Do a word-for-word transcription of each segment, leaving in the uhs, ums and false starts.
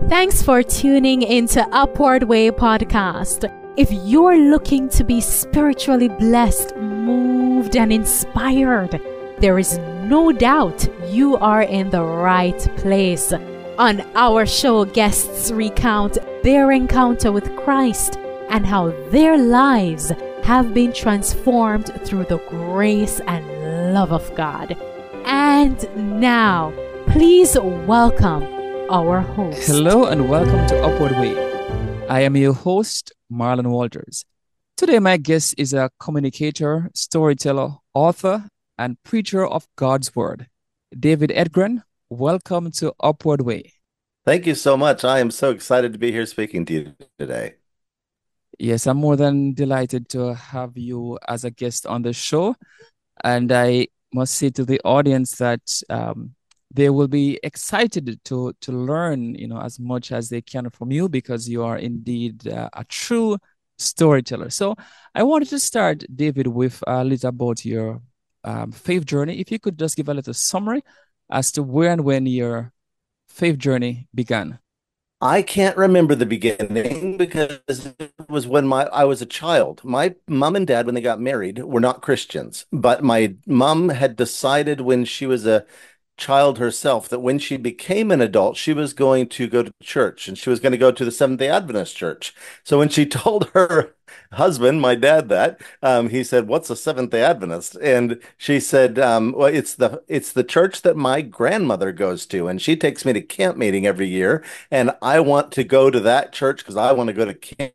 Thanks for tuning into Upward Way Podcast. If you're looking to be spiritually blessed, moved, and inspired, there is no doubt you are in the right place. On our show, guests recount their encounter with Christ and how their lives have been transformed through the grace and love of God. And now, please welcome our host. Hello and welcome to Upward Way. I am your host, Marlon Walters. Today, my guest is a communicator, storyteller, author, and preacher of God's Word. David Edgren, welcome to Upward Way. Thank you so much. I am so excited to be here speaking to you today. Yes, I'm more than delighted to have you as a guest on the show. And I must say to the audience that um, they will be excited to to learn, you know, as much as they can from you, because you are indeed uh, a true storyteller. So I wanted to start, David, with a little about your um, faith journey. If you could just give a little summary as to where and when your faith journey began. I can't remember the beginning because it was when my I was a child. My mom and dad, when they got married, were not Christians, but my mom had decided when she was a child herself that when she became an adult, she was going to go to church and she was going to go to the Seventh-day Adventist church. So when she told her husband, my dad, that, um, he said, "What's a Seventh-day Adventist?" And she said, um, "Well, it's the it's the church that my grandmother goes to, and she takes me to camp meeting every year, and I want to go to that church because I want to go to camp."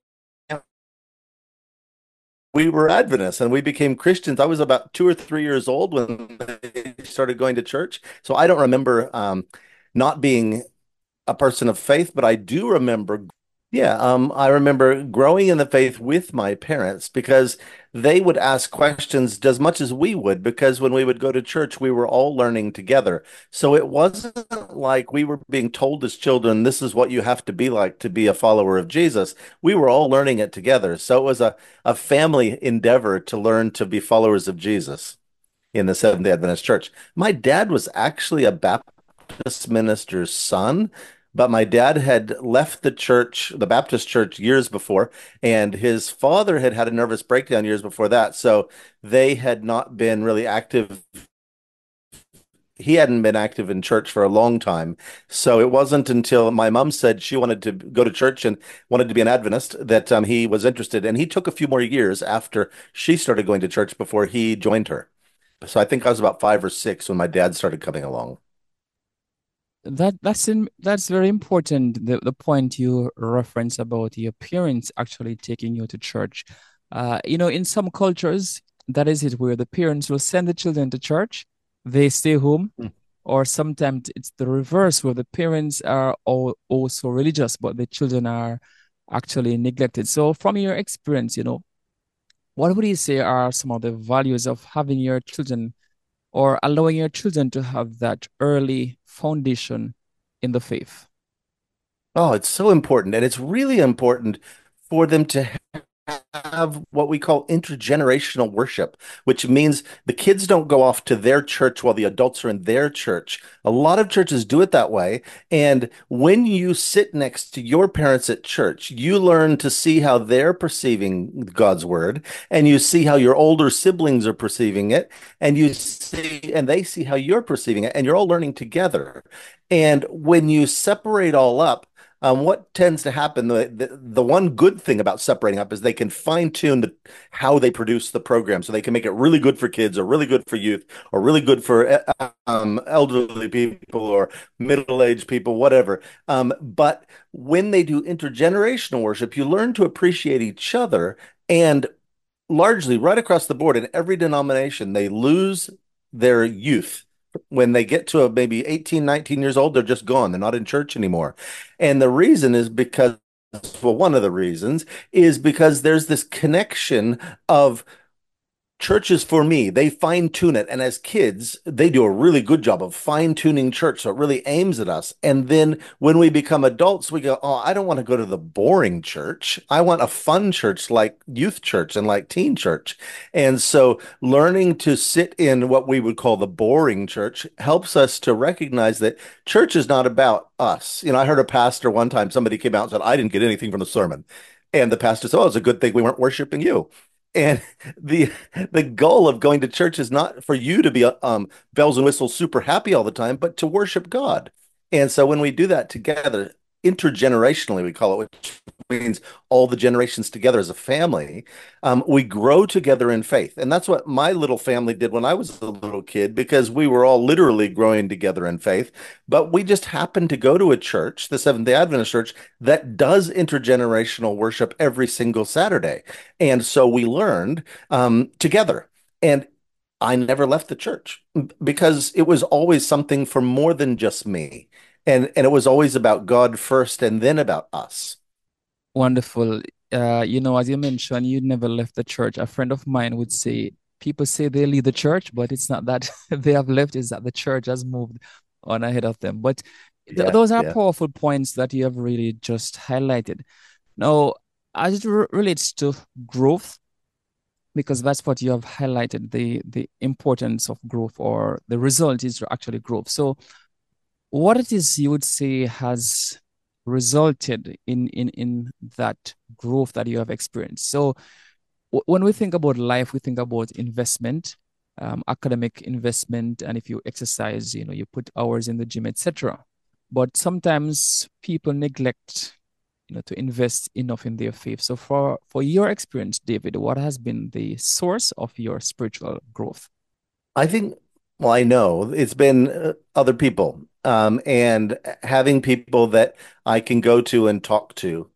We were Adventists and we became Christians. I was about two or three years old when they started going to church. So I don't remember um, not being a person of faith, but I do remember, yeah, um, I remember growing in the faith with my parents because they would ask questions as much as we would, because when we would go to church, we were all learning together. So it wasn't like we were being told as children, this is what you have to be like to be a follower of Jesus. We were all learning it together. So it was a, a family endeavor to learn to be followers of Jesus in the Seventh-day Adventist Church. My dad was actually a Baptist minister's son, but my dad had left the church, the Baptist church, years before, and his father had had a nervous breakdown years before that. So they had not been really active. He hadn't been active in church for a long time. So it wasn't until my mom said she wanted to go to church and wanted to be an Adventist that um, he was interested. And he took a few more years after she started going to church before he joined her. So I think I was about five or six when my dad started coming along. That that's in, that's very important. The the point you reference about your parents actually taking you to church. Uh, you know, in some cultures, that is it, where the parents will send the children to church, they stay home, Mm. or sometimes it's the reverse, where the parents are all also religious, but the children are actually neglected. So, from your experience, you know, what would you say are some of the values of having your children, or allowing your children to have that early foundation in the faith? Oh, it's so important. And it's really important for them to have what we call intergenerational worship, which means the kids don't go off to their church while the adults are in their church. A lot of churches do it that way. And when you sit next to your parents at church, you learn to see how they're perceiving God's word, and you see how your older siblings are perceiving it, and you see, and they see how you're perceiving it, and you're all learning together. And when you separate all up, Um, what tends to happen, the, the the one good thing about separating up is they can fine tune the, how they produce the program, so they can make it really good for kids, or really good for youth, or really good for uh, um, elderly people or middle-aged people, whatever. Um, but when they do intergenerational worship, you learn to appreciate each other, and largely right across the board in every denomination, they lose their youth. When they get to a, maybe eighteen, nineteen years old, they're just gone. They're not in church anymore. And the reason is because, well, one of the reasons is because there's this connection of churches for me, they fine tune it. And as kids, they do a really good job of fine tuning church. So it really aims at us. And then when we become adults, we go, oh, I don't want to go to the boring church. I want a fun church like youth church and like teen church. And so learning to sit in what we would call the boring church helps us to recognize that church is not about us. You know, I heard a pastor one time, somebody came out and said, I didn't get anything from the sermon. And the pastor said, oh, it's a good thing we weren't worshiping you. And the the goal of going to church is not for you to be um, bells and whistles super happy all the time, but to worship God. And so when we do that together, intergenerationally, we call it, which means all the generations together as a family, um, we grow together in faith. And that's what my little family did when I was a little kid, because we were all literally growing together in faith. But we just happened to go to a church, the Seventh-day Adventist Church, that does intergenerational worship every single Saturday. And so we learned um, together. And I never left the church because it was always something for more than just me. And and it was always about God first and then about us. Wonderful. Uh, you know, as you mentioned, you never left the church. A friend of mine would say, people say they leave the church, but it's not that they have left, it's that the church has moved on ahead of them. But th Yeah, those are yeah. powerful points that you have really just highlighted. Now, as it re- relates to growth, because that's what you have highlighted, the the importance of growth, or the result is actually growth. So what it is you would say has resulted in in in that growth that you have experienced. So w- when we think about life, we think about investment, um, academic investment, and if you exercise, you know, you put hours in the gym, et cetera. But sometimes people neglect, you know, to invest enough in their faith. So for for your experience, David, what has been the source of your spiritual growth? I think, well, I know it's been uh, other people, um, and having people that I can go to and talk to.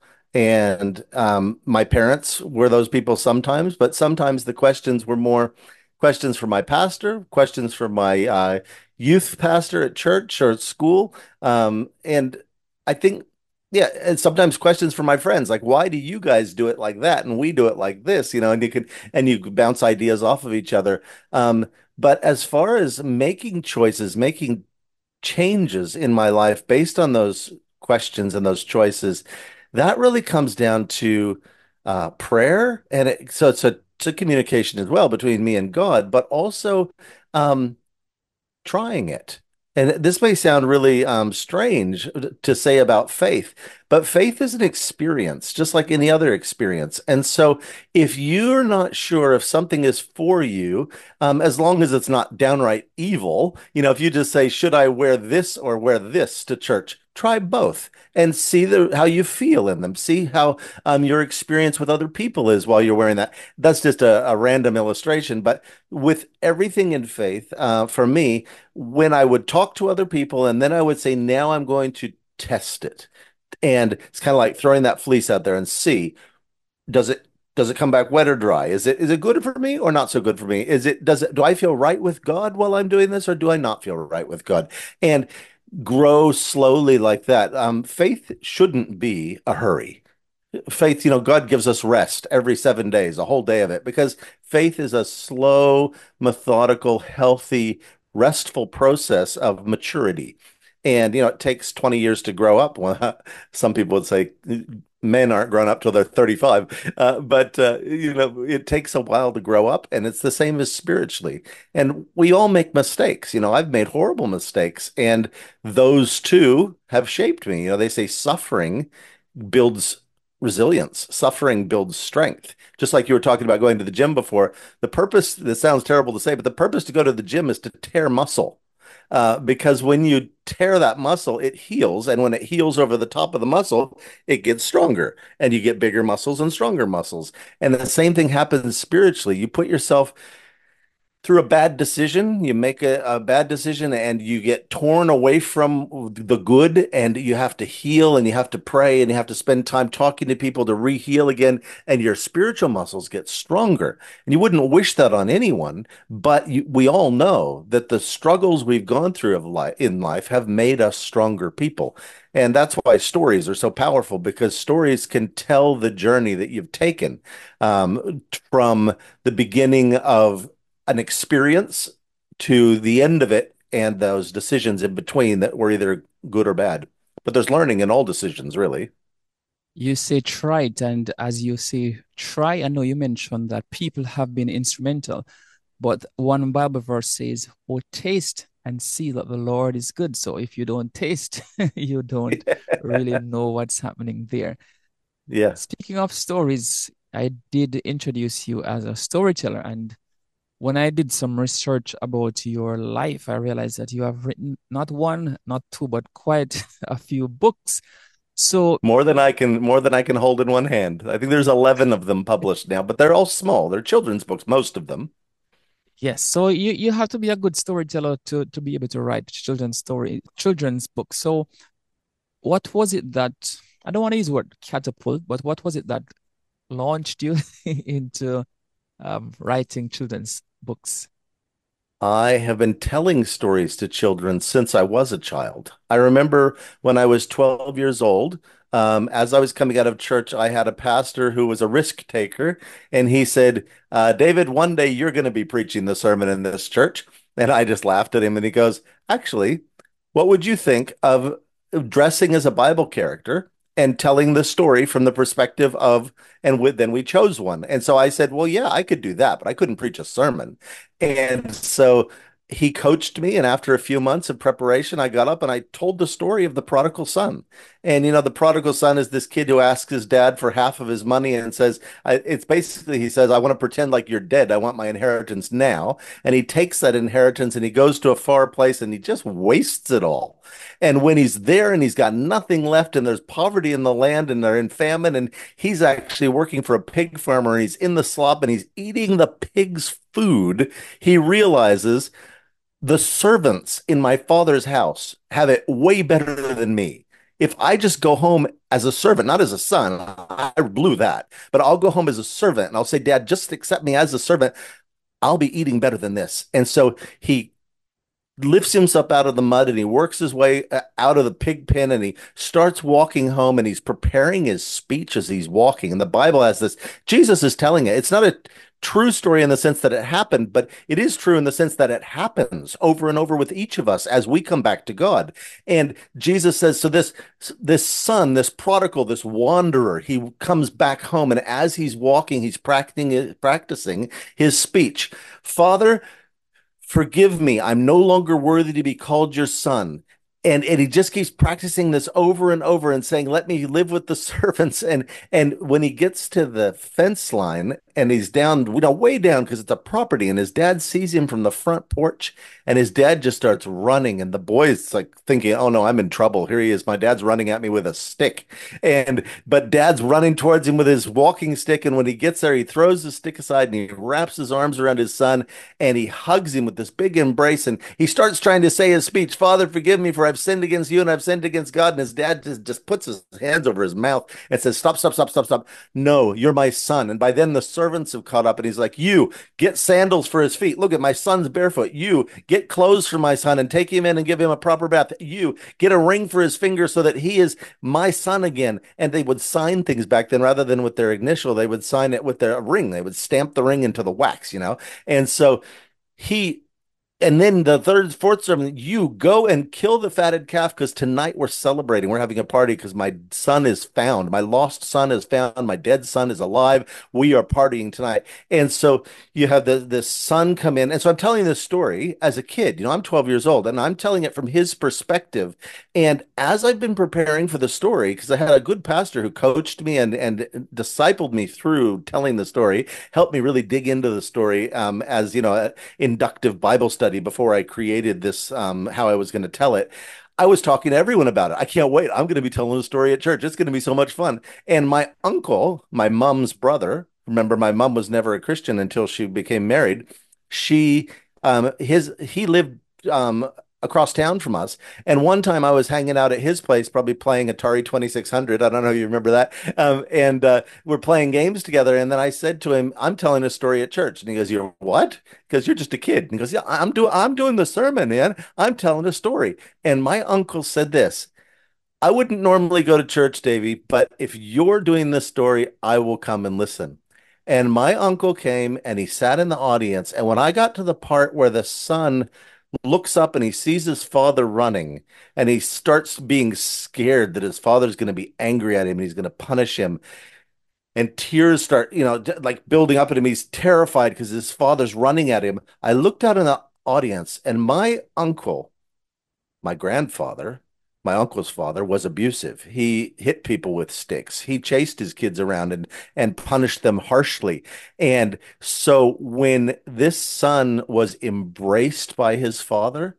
And um, my parents were those people sometimes, but sometimes the questions were more questions for my pastor, questions for my uh, youth pastor at church or at school. Um, and I think, yeah, and sometimes questions for my friends, like, why do you guys do it like that and we do it like this, you know, and you can and you bounce ideas off of each other. Um, but as far as making choices, making changes in my life based on those questions and those choices, that really comes down to uh, prayer. And it, so it's a, it's a communication as well between me and God, but also um, trying it. And this may sound really um, strange to say about faith, but faith is an experience, just like any other experience. And so, if you're not sure if something is for you, um, as long as it's not downright evil, you know, if you just say, "Should I wear this or wear this to church?" Try both and see the, how you feel in them. See how um, your experience with other people is while you're wearing that. That's just a, a random illustration, but with everything in faith, uh, for me, when I would talk to other people and then I would say, now I'm going to test it. And it's kind of like throwing that fleece out there and see, does it does it come back wet or dry? Is it is it good for me or not so good for me? Is it does it do I feel right with God while I'm doing this or do I not feel right with God? And grow slowly like that. Um, faith shouldn't be a hurry. Faith, you know, God gives us rest every seven days, a whole day of it, because faith is a slow, methodical, healthy, restful process of maturity. And, you know, it takes twenty years to grow up. Well, some people would say men aren't grown up till they're thirty-five. Uh, but, uh, you know, it takes a while to grow up. And it's the same as spiritually. And we all make mistakes. You know, I've made horrible mistakes. And those too have shaped me. You know, they say suffering builds resilience. Suffering builds strength. Just like you were talking about going to the gym before, the purpose, this sounds terrible to say, but the purpose to go to the gym is to tear muscle. Uh, because when you tear that muscle, it heals. And when it heals over the top of the muscle, it gets stronger and you get bigger muscles and stronger muscles. And the same thing happens spiritually. You put yourself through a bad decision. You make a, a bad decision and you get torn away from the good, and you have to heal and you have to pray and you have to spend time talking to people to re-heal again, and your spiritual muscles get stronger. And you wouldn't wish that on anyone, but you, we all know that the struggles we've gone through of life in life have made us stronger people. And that's why stories are so powerful, because stories can tell the journey that you've taken, um, from the beginning of an experience to the end of it, and those decisions in between that were either good or bad. But there's learning in all decisions, really. You say try it, and as you say try, I know you mentioned that people have been instrumental, but one Bible verse says, "Oh, taste and see that the Lord is good." So if you don't taste, you don't really know what's happening there. Yeah. Speaking of stories, I did introduce you as a storyteller, and when I did some research about your life, I realized that you have written not one, not two, but quite a few books. So, More than I can more than I can hold in one hand. I think there's eleven of them published now, but they're all small. They're children's books, most of them. yes, so you, you have to be a good storyteller to, to be able to write children's story, children's books. So, what was it that, I don't want to use the word catapult, but what was it that launched you into um, writing children's books? I have been telling stories to children since I was a child. I remember when I was twelve years old, um, as I was coming out of church, I had a pastor who was a risk taker, and he said, uh, David, one day you're going to be preaching the sermon in this church. And I just laughed at him, and he goes, actually, what would you think of dressing as a Bible character and telling the story from the perspective of, and with, then we chose one. And so I said, well, yeah, I could do that, but I couldn't preach a sermon. And so he coached me. And after a few months of preparation, I got up and I told the story of the prodigal son. And, you know, the prodigal son is this kid who asks his dad for half of his money and says, I, it's basically, he says, I want to pretend like you're dead. I want my inheritance now. And he takes that inheritance and he goes to a far place and he just wastes it all. And when he's there and he's got nothing left and there's poverty in the land and they're in famine, and he's actually working for a pig farmer and he's in the slop and he's eating the pig's food, he realizes the servants in my father's house have it way better than me. If I just go home as a servant, not as a son, I blew that, but I'll go home as a servant and I'll say, Dad, just accept me as a servant. I'll be eating better than this. And so he lifts himself out of the mud and he works his way uh, out of the pig pen and he starts walking home and he's preparing his speech as he's walking. And the Bible has this, Jesus is telling it. It's not a true story in the sense that it happened, but it is true in the sense that it happens over and over with each of us as we come back to God. And Jesus says, so this, this son, this prodigal, this wanderer, he comes back home. And as he's walking, he's practicing, practicing his speech. Father, forgive me. I'm no longer worthy to be called your son. And, and he just keeps practicing this over and over and saying, let me live with the servants. And and when he gets to the fence line and he's down, you know, way down because it's a property, and his dad sees him from the front porch, and his dad just starts running. And the boy's like thinking, oh no, I'm in trouble. Here he is. My dad's running at me with a stick. And but dad's running towards him with his walking stick. And when he gets there, he throws the stick aside and he wraps his arms around his son and he hugs him with this big embrace. And he starts trying to say his speech, Father, forgive me, for I've sinned against you and I've sinned against God. And his dad just, just puts his hands over his mouth and says, stop, stop, stop, stop, stop. No, you're my son. And by then the servants have caught up and he's like, you get sandals for his feet. Look at my son's barefoot. You get clothes for my son and take him in and give him a proper bath. You get a ring for his finger so that he is my son again. And they would sign things back then rather than with their initial. They would sign it with their ring. They would stamp the ring into the wax, you know? And so he and then the third, fourth sermon, you go and kill the fatted calf because tonight we're celebrating. We're having a party because my son is found. My lost son is found. My dead son is alive. We are partying tonight. And so you have the, the son come in. And so I'm telling this story as a kid. You know, I'm twelve years old and I'm telling it from his perspective. And as I've been preparing for the story, because I had a good pastor who coached me and, and discipled me through telling the story, helped me really dig into the story um, as, you know, an inductive Bible study before I created this, um, how I was going to tell it. I was talking to everyone about it. I can't wait. I'm going to be telling the story at church. It's going to be so much fun. And my uncle, my mom's brother, remember my mom was never a Christian until she became married. She, um, his, he lived um, across town from us. And one time I was hanging out at his place, probably playing Atari twenty-six hundred. I don't know if you remember that. Um, and uh, we're playing games together. And then I said to him, "I'm telling a story at church." And he goes, "You're what?" Because you're just a kid. And he goes, "Yeah, I'm doing, I'm doing the sermon, man. I'm telling a story." And my uncle said this. "I wouldn't normally go to church, Davy, but if you're doing this story, I will come and listen." And my uncle came and he sat in the audience. And when I got to the part where the son looks up and he sees his father running and he starts being scared that his father's going to be angry at him and he's going to punish him, and tears start, you know, like building up in him. He's terrified because his father's running at him. I looked out in the audience and my uncle, my grandfather, my uncle's father, was abusive. He hit people with sticks. He chased his kids around and and punished them harshly. And so when this son was embraced by his father,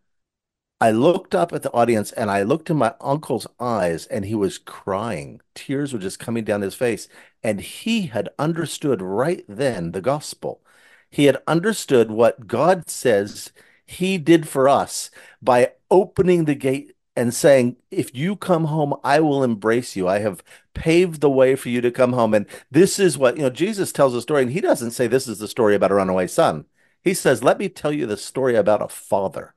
I looked up at the audience and I looked in my uncle's eyes and he was crying. Tears were just coming down his face. And he had understood right then the gospel. He had understood what God says he did for us by opening the gate and saying, "If you come home, I will embrace you. I have paved the way for you to come home." And this is what, you know, Jesus tells a story, and he doesn't say this is the story about a runaway son. He says, "Let me tell you the story about a father,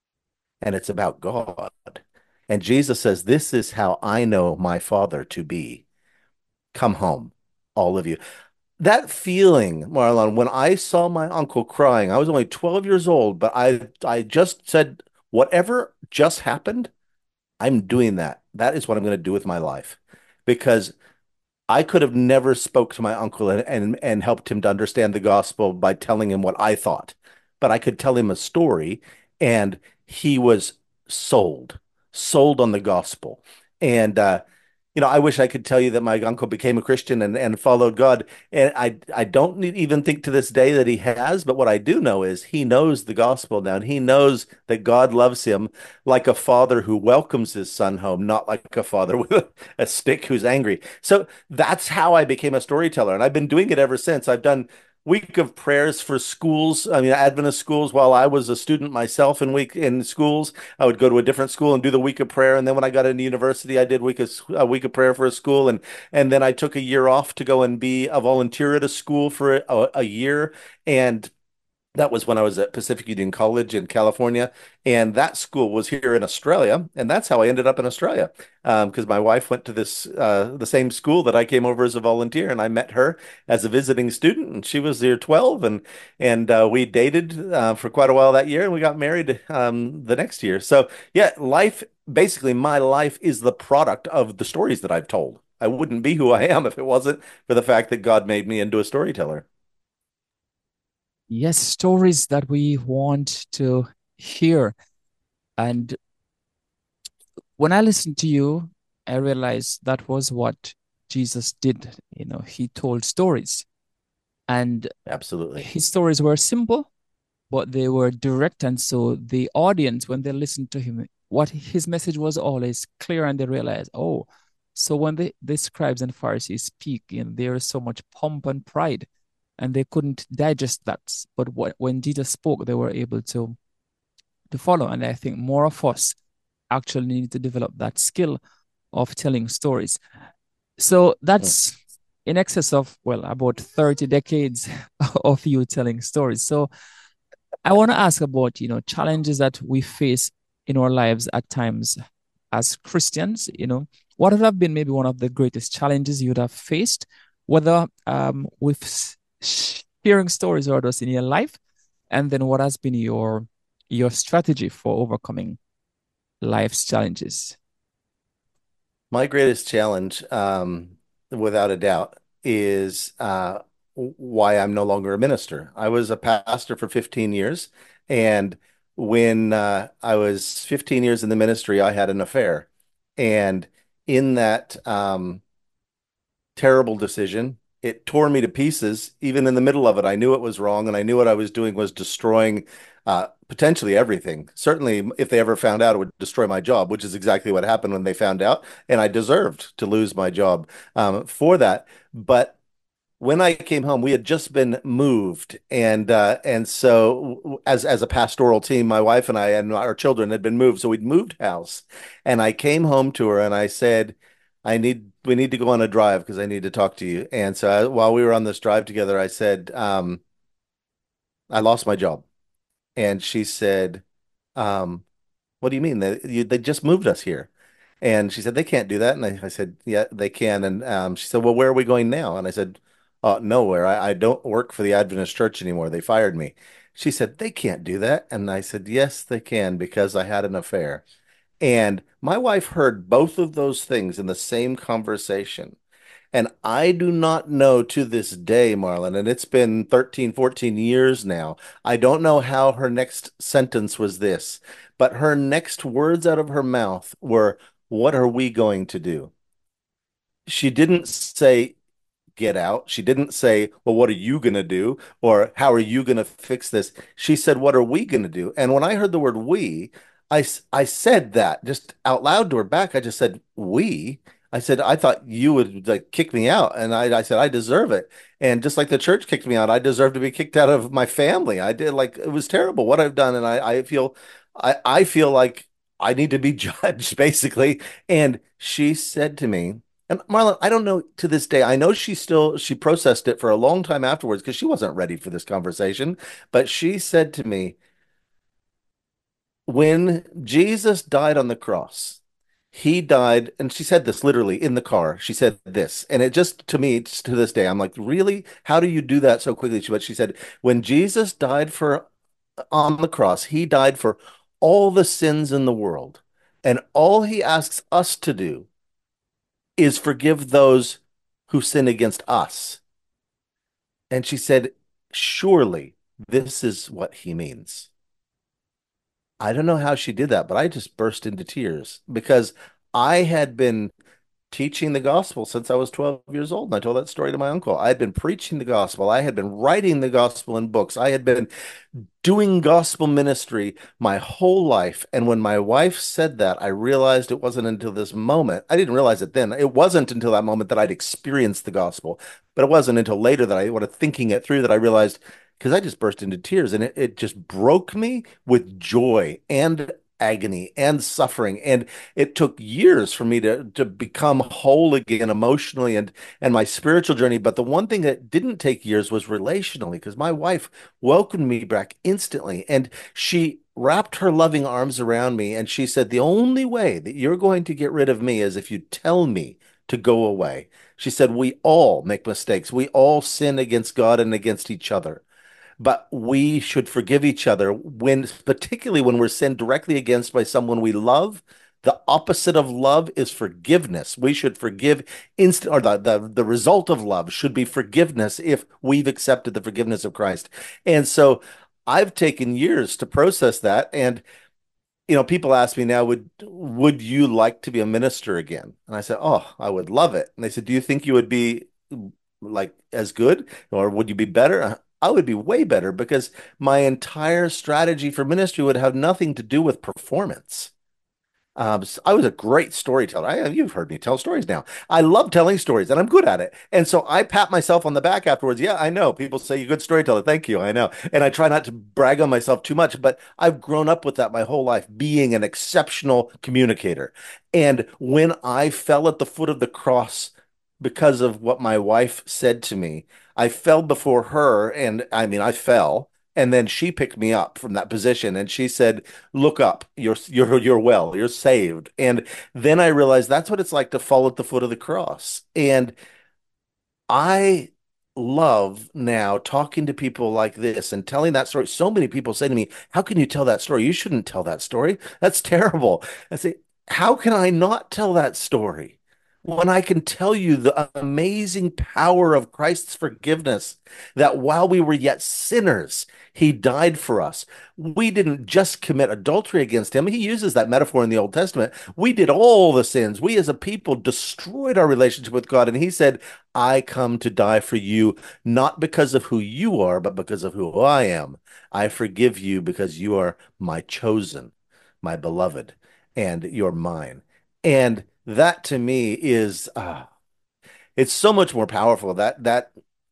and it's about God." And Jesus says, "This is how I know my Father to be. Come home, all of you." That feeling, Marlon, when I saw my uncle crying, I was only twelve years old, but I I just said, whatever just happened, I'm doing that. That is what I'm going to do with my life. Because I could have never spoke to my uncle and, and and helped him to understand the gospel by telling him what I thought. But I could tell him a story and he was sold, sold on the gospel. And uh, you know, I wish I could tell you that my uncle became a Christian and, and followed God. And I I don't need- even think to this day that he has, but what I do know is he knows the gospel now, and he knows that God loves him like a father who welcomes his son home, not like a father with a, a stick who's angry. So that's how I became a storyteller, and I've been doing it ever since. I've done week of prayers for schools, I mean Adventist schools, while I was a student myself in week in schools. I would go to a different school and do the week of prayer, and then when I got into university, I did week of, a week of prayer for a school, and and then I took a year off to go and be a volunteer at a school for a, a year. And that was when I was at Pacific Union College in California, and that school was here in Australia, and that's how I ended up in Australia. Um, because my wife went to this uh, the same school that I came over as a volunteer, and I met her as a visiting student, and she was year twelve, and and uh, we dated uh, for quite a while that year, and we got married um, the next year. So yeah, life basically my life is the product of the stories that I've told. I wouldn't be who I am if it wasn't for the fact that God made me into a storyteller. Yes, stories that we want to hear. And when I listened to you, I realized that was what Jesus did. You know, he told stories, and Absolutely. his stories were simple, but they were direct. And so the audience, when they listened to him, what his message was always clear, and they realized, oh, so when the, the scribes and Pharisees speak, you know, there is so much pomp and pride, and they couldn't digest that. But what, when Jesus spoke, they were able to to follow. And I think more of us actually need to develop that skill of telling stories. So that's in excess of, well, about thirty decades of you telling stories. So I want to ask about, you know, challenges that we face in our lives at times as Christians. You know, what would have been maybe one of the greatest challenges you would have faced, whether um, with s- sharing stories or others in your life, and then what has been your your strategy for overcoming life's challenges? My greatest challenge, um, without a doubt, is uh, why I'm no longer a minister. I was a pastor for fifteen years, and when uh, I was fifteen years in the ministry, I had an affair. And in that um, terrible decision, it tore me to pieces. Even in the middle of it, I knew it was wrong, and I knew what I was doing was destroying uh, potentially everything. Certainly, if they ever found out, it would destroy my job, which is exactly what happened when they found out, and I deserved to lose my job um, for that. But when I came home, we had just been moved, and uh, and so as as a pastoral team, my wife and I and our children had been moved, so we'd moved house, and I came home to her and I said, "I need we need to go on a drive because I need to talk to you." And so I, while we were on this drive together, I said, um, "I lost my job," and she said, um, "What do you mean? They you, they just moved us here?" And she said, "They can't do that." And I, I said, "Yeah, they can." And um, she said, "Well, where are we going now?" And I said, "Oh, nowhere. I, I don't work for the Adventist church anymore. They fired me." She said, "They can't do that." And I said, "Yes, they can because I had an affair." And my wife heard both of those things in the same conversation. And I do not know to this day, Marlon, and it's been thirteen, fourteen years now. I don't know how her next sentence was this, but her next words out of her mouth were, "What are we going to do?" She didn't say, "Get out." She didn't say, "Well, what are you going to do?" Or "How are you going to fix this?" She said, "What are we going to do?" And when I heard the word we, I, s- I said that just out loud to her back. I just said, "We." I said, "I thought you would like kick me out." And I, I said, "I deserve it." And just like the church kicked me out, I deserve to be kicked out of my family. I did like, it was terrible what I've done. And I, I feel, I, I feel like I need to be judged basically. And she said to me, and Marlon, I don't know to this day. I know she still she processed it for a long time afterwards because she wasn't ready for this conversation. But she said to me, when Jesus died on the cross, he died, and she said this literally in the car. She said this, and it just to me just to this day, I'm like, really? How do you do that so quickly? She, but she said, when Jesus died for on the cross, he died for all the sins in the world, and all he asks us to do is forgive those who sin against us. And she said, surely this is what he means. I don't know how she did that, but I just burst into tears because I had been teaching the gospel since I was twelve years old. And I told that story to my uncle. I had been preaching the gospel. I had been writing the gospel in books. I had been doing gospel ministry my whole life. And when my wife said that, I realized it wasn't until this moment. I didn't realize it then. It wasn't until that moment that I'd experienced the gospel, but it wasn't until later that I, when thinking it through, that I realized because I just burst into tears and it, it just broke me with joy and agony and suffering. And it took years for me to to become whole again emotionally and and my spiritual journey. But the one thing that didn't take years was relationally, because my wife welcomed me back instantly. And she wrapped her loving arms around me and she said, "The only way that you're going to get rid of me is if you tell me to go away." She said, "We all make mistakes. We all sin against God and against each other. But we should forgive each other when, particularly when we're sinned directly against by someone we love. The opposite of love is forgiveness. We should forgive instant, or the, the, the result of love should be forgiveness if we've accepted the forgiveness of Christ." And so I've taken years to process that. And, you know, people ask me now, would would you like to be a minister again? And I said, "Oh, I would love it." And they said, "Do you think you would be like as good or would you be better?" I would be way better because my entire strategy for ministry would have nothing to do with performance. Um, s- I was a great storyteller. I, you've heard me tell stories now. I love telling stories and I'm good at it. And so I pat myself on the back afterwards. Yeah, I know. People say you're a good storyteller. Thank you. I know. And I try not to brag on myself too much, but I've grown up with that my whole life, being an exceptional communicator. And when I fell at the foot of the cross because of what my wife said to me, I fell before her. And I mean, I fell. And then she picked me up from that position and she said, "Look up, you're you're you're well, you're saved." And then I realized that's what it's like to fall at the foot of the cross. And I love now talking to people like this and telling that story. So many people say to me, "How can you tell that story? You shouldn't tell that story. That's terrible." I say, "How can I not tell that story when I can tell you the amazing power of Christ's forgiveness, that while we were yet sinners, he died for us. We didn't just commit adultery against him." He uses that metaphor in the Old Testament. We did all the sins. We as a people destroyed our relationship with God. And he said, "I come to die for you, not because of who you are, but because of who I am. I forgive you because you are my chosen, my beloved, and you're mine." And that to me is, uh, it's so much more powerful. That that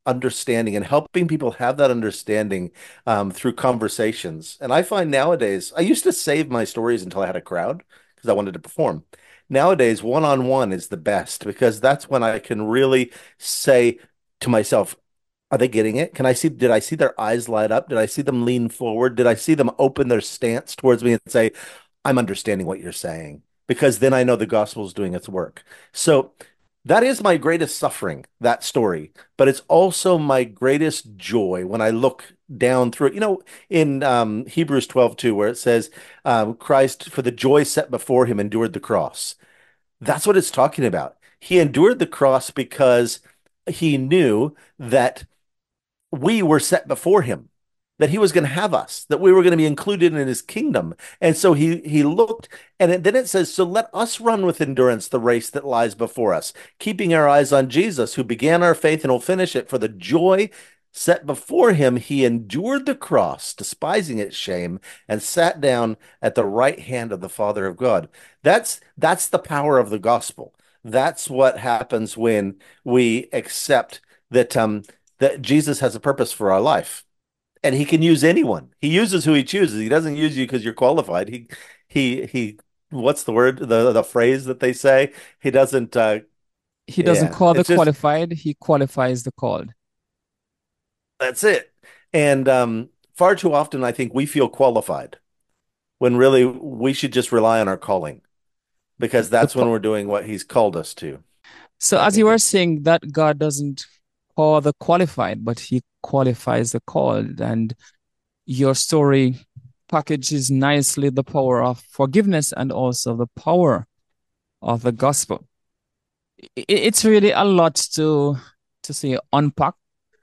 understanding and helping people have that understanding um, through conversations. And I find nowadays, I used to save my stories until I had a crowd because I wanted to perform. Nowadays, one-on-one is the best because that's when I can really say to myself, are they getting it? Can I see, did I see their eyes light up? Did I see them lean forward? Did I see them open their stance towards me and say, I'm understanding what you're saying? Because then I know the gospel is doing its work. So that is my greatest suffering, that story. But it's also my greatest joy when I look down through it. You know, in um, Hebrews twelve two, where it says, um, Christ, for the joy set before him, endured the cross. That's what it's talking about. He endured the cross because he knew that we were set before him, that he was going to have us, that we were going to be included in his kingdom. And so he he looked, and then it says, so let us run with endurance the race that lies before us, keeping our eyes on Jesus, who began our faith and will finish it. For the joy set before him, he endured the cross, despising its shame, and sat down at the right hand of the Father of God. That's that's the power of the gospel. That's what happens when we accept that um, that Jesus has a purpose for our life, and he can use anyone. He uses who he chooses. He doesn't use you because you're qualified. He he he. What's the word? The the phrase that they say. He doesn't. Uh, He doesn't yeah, call the it's just qualified, he qualifies the called. that's it. And um, far too often, I think we feel qualified when really we should just rely on our calling because The that's when po- we're doing what he's called us to. so I as you think. were saying that God doesn't call the qualified, but he qualifies the called, and your story packages nicely the power of forgiveness and also the power of the gospel. I- It's really a lot to to say unpack.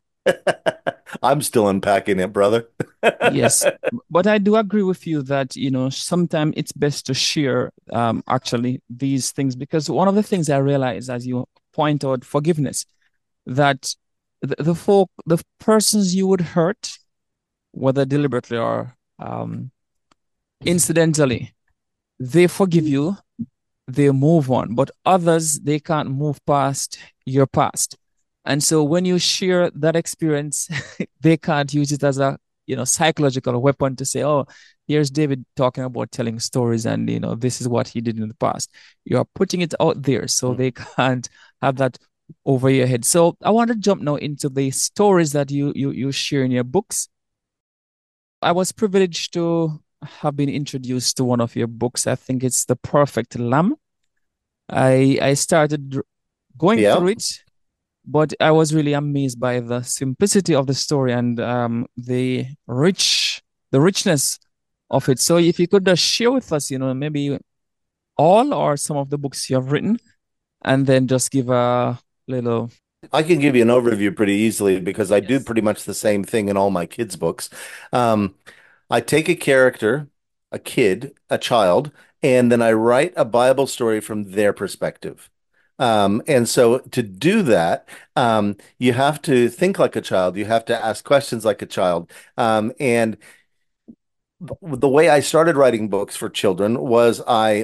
I'm still unpacking it, brother. Yes, but I do agree with you that, you know, sometimes it's best to share um, actually these things, because one of the things I realize as you point out forgiveness, that the, the folk, the persons you would hurt, whether deliberately or um, incidentally, they forgive you, they move on, but others, they can't move past your past. And so when you share that experience, they can't use it as a, you know, psychological weapon to say, oh, here's David talking about telling stories and, you know, this is what he did in the past. You're putting it out there so they can't have that over your head. So I want to jump now into the stories that you you you share in your books. I was privileged to have been introduced to one of your books. I think it's The Perfect Lamb. I I started r- going Yeah. through it, but I was really amazed by the simplicity of the story and um, the rich the richness of it. So if you could just share with us, you know, maybe all or some of the books you have written, and then just give a little. I can give you an overview pretty easily because I do Yes. pretty much the same thing in all my kids' books. Um, I take a character, a kid, a child, and then I write a Bible story from their perspective. Um, and so to do that, um, you have to think like a child. You have to ask questions like a child. Um, and the way I started writing books for children was I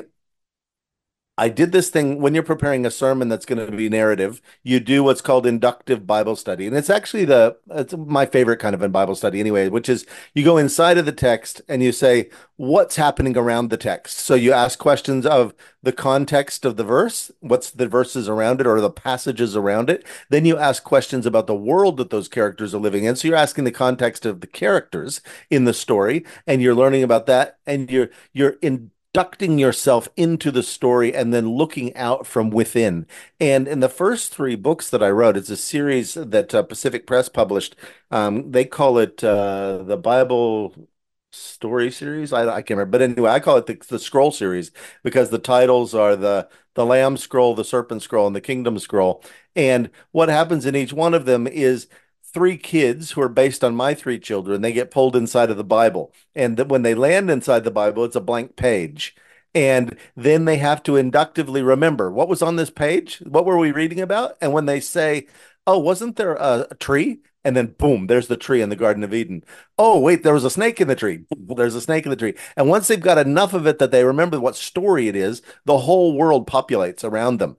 I did this thing when you're preparing a sermon that's going to be narrative, you do what's called inductive Bible study. And it's actually the it's my favorite kind of in Bible study anyway, which is you go inside of the text and you say what's happening around the text. So you ask questions of the context of the verse, what's the verses around it or the passages around it. Then you ask questions about the world that those characters are living in. So you're asking the context of the characters in the story and you're learning about that and you're you're in inducting yourself into the story and then looking out from within. And in the first three books that I wrote, it's a series that uh, Pacific Press published. Um, they call it uh, the Bible Story Series. I, I can't remember, but anyway, I call it the, the Scroll Series because the titles are the the Lamb Scroll, the Serpent Scroll, and the Kingdom Scroll. And what happens in each one of them is three kids who are based on my three children. They get pulled inside of the Bible. And that when they land inside the Bible, it's a blank page. And then they have to inductively remember what was on this page? What were we reading about? And when they say, oh, wasn't there a, a tree? And then boom, there's the tree in the Garden of Eden. Oh, wait, there was a snake in the tree. There's a snake in the tree. And once they've got enough of it that they remember what story it is, the whole world populates around them.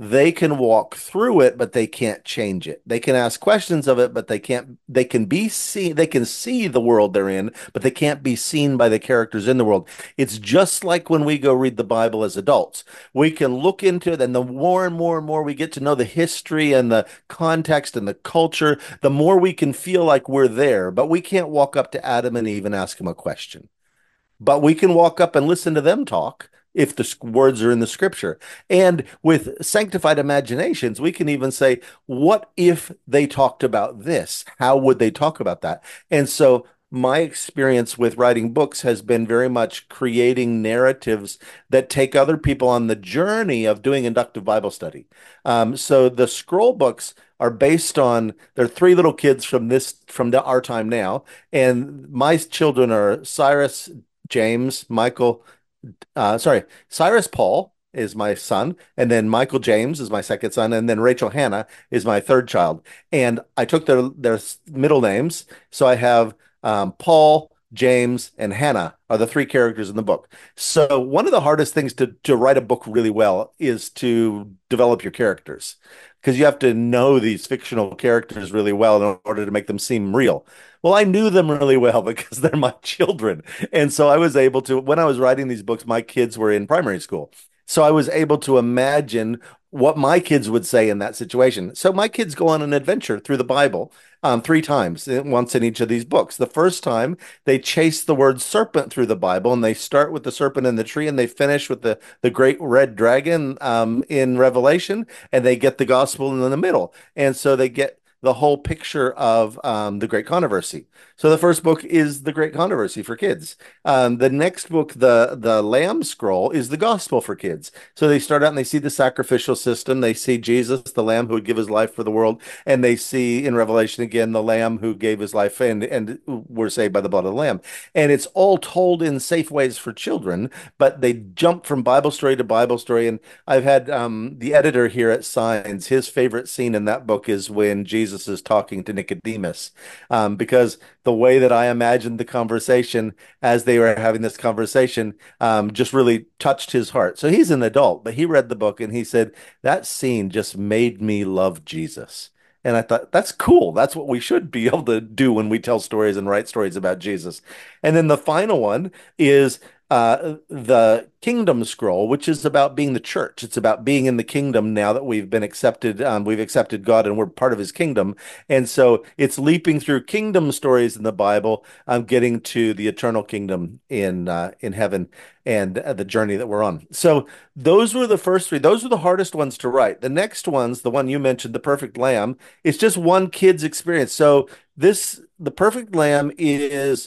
they can walk through it, but they can't change it. They can ask questions of it, but they can't, they can be seen, they can see the world they're in, but they can't be seen by the characters in the world. It's just like when we go read the Bible as adults. We can look into it, and the more and more and more we get to know the history and the context and the culture, the more we can feel like we're there, but we can't walk up to Adam and Eve and ask them a question. But we can walk up and listen to them talk if the words are in the scripture. And with sanctified imaginations, we can even say, what if they talked about this? How would they talk about that? And so my experience with writing books has been very much creating narratives that take other people on the journey of doing inductive Bible study. Um, so the scroll books are based on, they're three little kids from this, from the, our time now. And my children are Cyrus, James, Michael, uh, sorry, Cyrus Paul is my son, and then Michael James is my second son, and then Rachel Hannah is my third child. And I took their their middle names, so I have um, Paul, James, and Hannah are the three characters in the book. So one of the hardest things to to write a book really well is to develop your characters, because you have to know these fictional characters really well in order to make them seem real. Well, I knew them really well because they're my children. And so I was able to, when I was writing these books, my kids were in primary school. So I was able to imagine what my kids would say in that situation. So my kids go on an adventure through the Bible um, three times, eh, once in each of these books. The first time they chase the word serpent through the Bible, and they start with the serpent in the tree, and they finish with the, the great red dragon um, in Revelation, and they get the gospel in the middle. And so they get the whole picture of um, the Great Controversy. So the first book is the Great Controversy for kids. Um, the next book, the the Lamb Scroll, is the Gospel for kids. So they start out and they see the sacrificial system. They see Jesus, the Lamb who would give his life for the world, and they see in Revelation again the Lamb who gave his life and and were saved by the blood of the Lamb. And it's all told in safe ways for children, but they jump from Bible story to Bible story. And I've had um, the editor here at Signs, his favorite scene in that book is when Jesus Jesus is talking to Nicodemus, um, because the way that I imagined the conversation as they were having this conversation um, just really touched his heart. So he's an adult, but he read the book and he said, that scene just made me love Jesus. And I thought, that's cool. That's what we should be able to do when we tell stories and write stories about Jesus. And then the final one is uh, the Kingdom Scroll, which is about being the church. It's about being in the kingdom now that we've been accepted. Um, we've accepted God and we're part of his kingdom. And so it's leaping through kingdom stories in the Bible, um, getting to the eternal kingdom in uh, in heaven and uh, the journey that we're on. So those were the first three. Those were the hardest ones to write. The next ones, the one you mentioned, The Perfect Lamb, it's just one kid's experience. So this, The Perfect Lamb is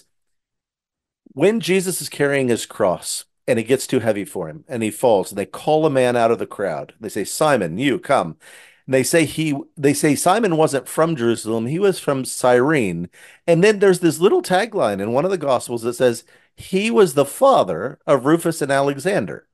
when Jesus is carrying his cross and it gets too heavy for him and he falls, and they call a man out of the crowd. They say, Simon, you come. And they say he they say Simon wasn't from Jerusalem, he was from Cyrene. And then there's this little tagline in one of the gospels that says he was the father of Rufus and Alexander.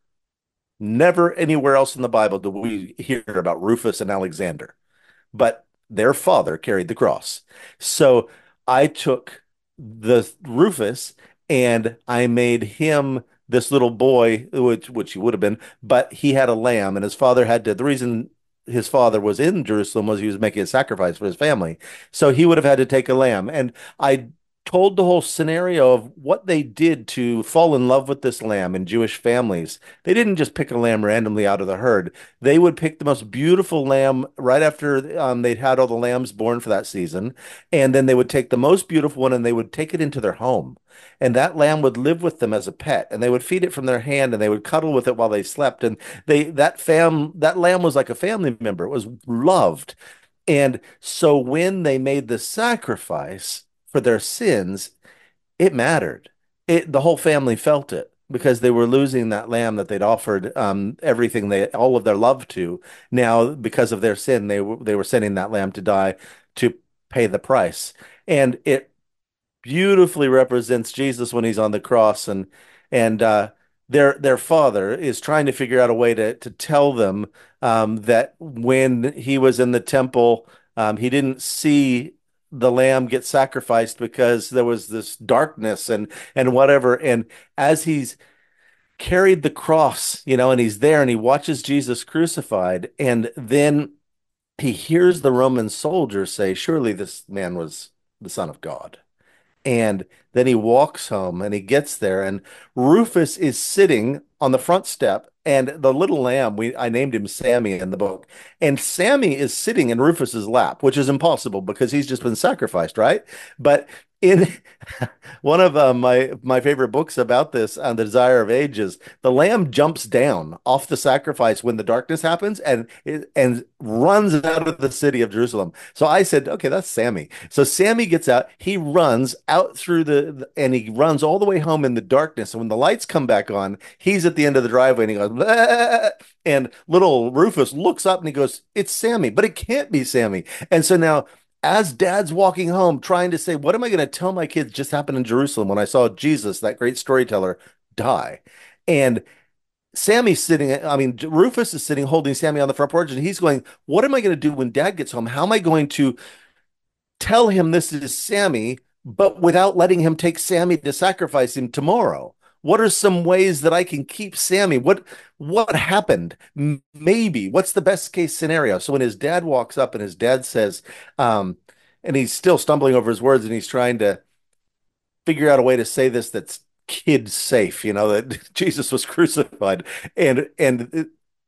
Never anywhere else in the Bible do we hear about Rufus and Alexander, but their father carried the cross. So I took the Rufus and I made him this little boy, which which he would have been, but he had a lamb, and his father had to. The reason his father was in Jerusalem was he was making a sacrifice for his family, so he would have had to take a lamb. And I told the whole scenario of what they did to fall in love with this lamb in Jewish families. They didn't just pick a lamb randomly out of the herd. They would pick the most beautiful lamb right after um, they'd had all the lambs born for that season. And then they would take the most beautiful one and they would take it into their home. And that lamb would live with them as a pet, and they would feed it from their hand, and they would cuddle with it while they slept. And they that fam that lamb was like a family member. It was loved. And so when they made the sacrifice for their sins, it mattered. It the whole family felt it because they were losing that lamb that they'd offered um, everything they all of their love to. Now, because of their sin, they were they were sending that lamb to die to pay the price. And it beautifully represents Jesus when he's on the cross, and and uh, their their father is trying to figure out a way to to tell them um, that when he was in the temple, um, he didn't see the lamb get sacrificed because there was this darkness and and whatever. And as he's carried the cross, you know, and he's there and he watches Jesus crucified. And then he hears the Roman soldiers say, surely this man was the Son of God. And then he walks home and he gets there, and Rufus is sitting on the front step. And the little lamb, we I named him Sammy in the book. And Sammy is sitting in Rufus's lap, which is impossible because he's just been sacrificed, right? But in one of uh, my my favorite books about this, on the Desire of Ages, the lamb jumps down off the sacrifice when the darkness happens and and runs out of the city of Jerusalem. So I said, okay, that's Sammy. So Sammy gets out, he runs out through the, and he runs all the way home in the darkness. And when the lights come back on, he's at the end of the driveway and he goes, "Bleh." And little Rufus looks up and he goes, it's Sammy, but it can't be Sammy. And so now, as dad's walking home, trying to say, what am I going to tell my kids just happened in Jerusalem when I saw Jesus, that great storyteller, die? And Sammy's sitting, I mean, Rufus is sitting holding Sammy on the front porch, and he's going, what am I going to do when dad gets home? How am I going to tell him this is Sammy, but without letting him take Sammy to sacrifice him tomorrow? What are some ways that I can keep Sammy? What what happened? M- Maybe. What's the best case scenario? So when his dad walks up and his dad says, um, and he's still stumbling over his words and he's trying to figure out a way to say this that's kid safe, you know, that Jesus was crucified. And and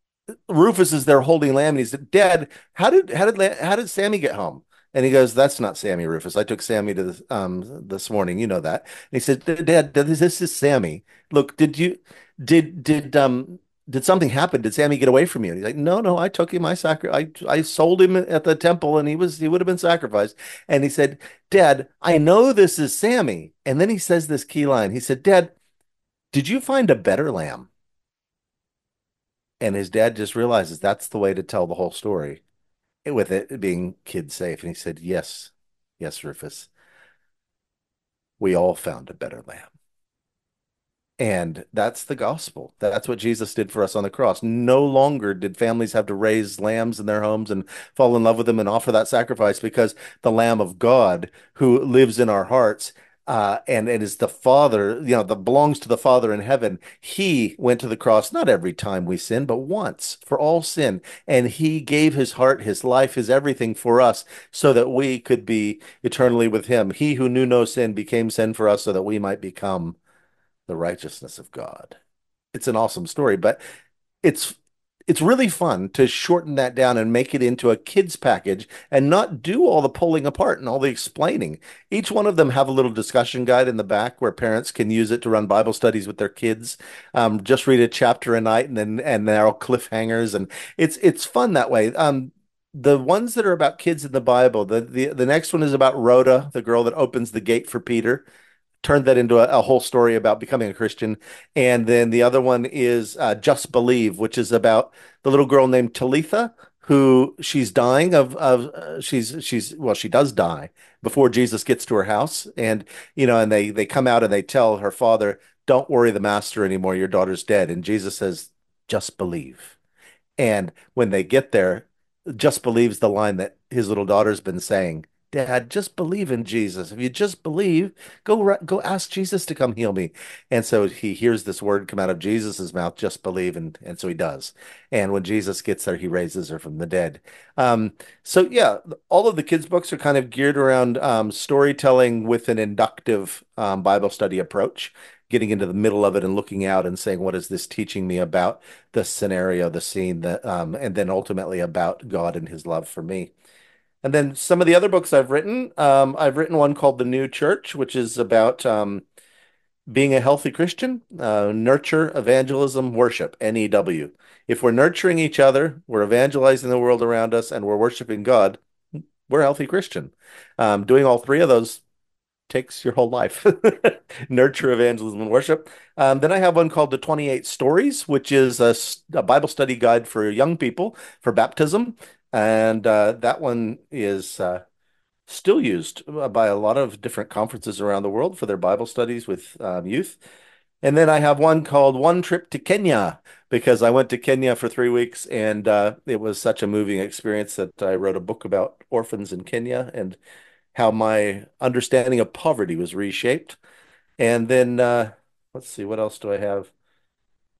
Rufus is there holding lamb, and he said, "Dad, how did how did how did Sammy get home?" And he goes, "That's not Sammy, Rufus. I took Sammy to the, um this morning. You know that." And he said, "Dad, this this is Sammy. Look, did you did did um did something happen? Did Sammy get away from you?" And he's like, "No, no, I took him. I sacri I I sold him at the temple, and he was he would have been sacrificed." And he said, "Dad, I know this is Sammy." And then he says this key line. He said, "Dad, did you find a better lamb?" And his dad just realizes that's the way to tell the whole story, with it being kid safe. And he said, yes, yes, Rufus, we all found a better lamb. And that's the gospel. That's what Jesus did for us on the cross. No longer did families have to raise lambs in their homes and fall in love with them and offer that sacrifice, because the Lamb of God who lives in our hearts, uh, and it is the Father, you know, that belongs to the Father in heaven. He went to the cross, not every time we sin, but once for all sin. And he gave his heart, his life, his everything for us so that we could be eternally with him. He who knew no sin became sin for us so that we might become the righteousness of God. It's an awesome story, but it's it's really fun to shorten that down and make it into a kids package and not do all the pulling apart and all the explaining. Each one of them have a little discussion guide in the back where parents can use it to run Bible studies with their kids. Um, just read a chapter a night, and then and there are cliffhangers, and it's it's fun that way. Um, the ones that are about kids in the Bible, the, the the next one is about Rhoda, the girl that opens the gate for Peter, turned that into a, a whole story about becoming a Christian. And then the other one is uh, Just Believe, which is about the little girl named Talitha, who she's dying of of uh, she's she's well, she does die before Jesus gets to her house. And you know, and they they come out and they tell her father, "Don't worry the master anymore, your daughter's dead." And Jesus says, "Just believe." And when they get there, Just believes the line that his little daughter's been saying, "Dad, just believe in Jesus. If you just believe, go go ask Jesus to come heal me." And so he hears this word come out of Jesus's mouth, "Just believe," and and so he does. And when Jesus gets there, he raises her from the dead. Um, so yeah, all of the kids' books are kind of geared around um, storytelling with an inductive um, Bible study approach, getting into the middle of it and looking out and saying, what is this teaching me about the scenario, the scene, that, um, and then ultimately about God and his love for me. And then some of the other books I've written, um, I've written one called The New Church, which is about um, being a healthy Christian, uh, nurture, evangelism, worship, N E W. If we're nurturing each other, we're evangelizing the world around us, and we're worshiping God, we're a healthy Christian. Um, doing all three of those takes your whole life. Nurture, evangelism, and worship. Um, then I have one called The twenty-eight Stories, which is a, a Bible study guide for young people for baptism. And uh, that one is uh, still used by a lot of different conferences around the world for their Bible studies with um, youth. And then I have one called One Trip to Kenya, because I went to Kenya for three weeks and uh, it was such a moving experience that I wrote a book about orphans in Kenya and how my understanding of poverty was reshaped. And then uh, let's see, what else do I have?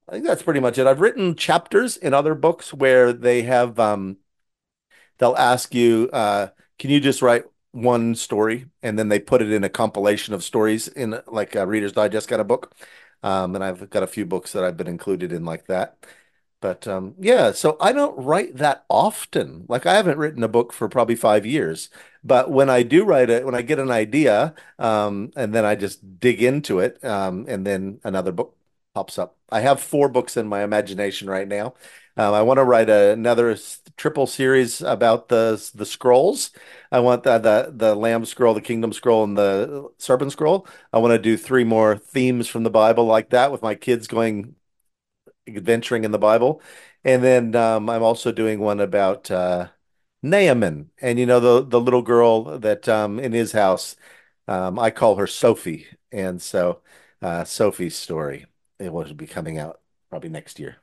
I think that's pretty much it. I've written chapters in other books where they have um, they'll ask you, uh, can you just write one story? And then they put it in a compilation of stories in like a Reader's Digest kind of book. Um, and I've got a few books that I've been included in like that. But um, yeah, so I don't write that often. Like I haven't written a book for probably five years. But when I do write it, when I get an idea, um, and then I just dig into it, um, and then another book pops up. I have four books in my imagination right now. Um, I want to write a, another s- triple series about the the scrolls. I want the, the the Lamb scroll, the Kingdom scroll, and the Serpent scroll. I want to do three more themes from the Bible like that with my kids going adventuring in the Bible. And then um, I'm also doing one about uh, Naaman, and you know the the little girl that um, in his house. Um, I call her Sophie, and so uh, Sophie's story it will be coming out probably next year.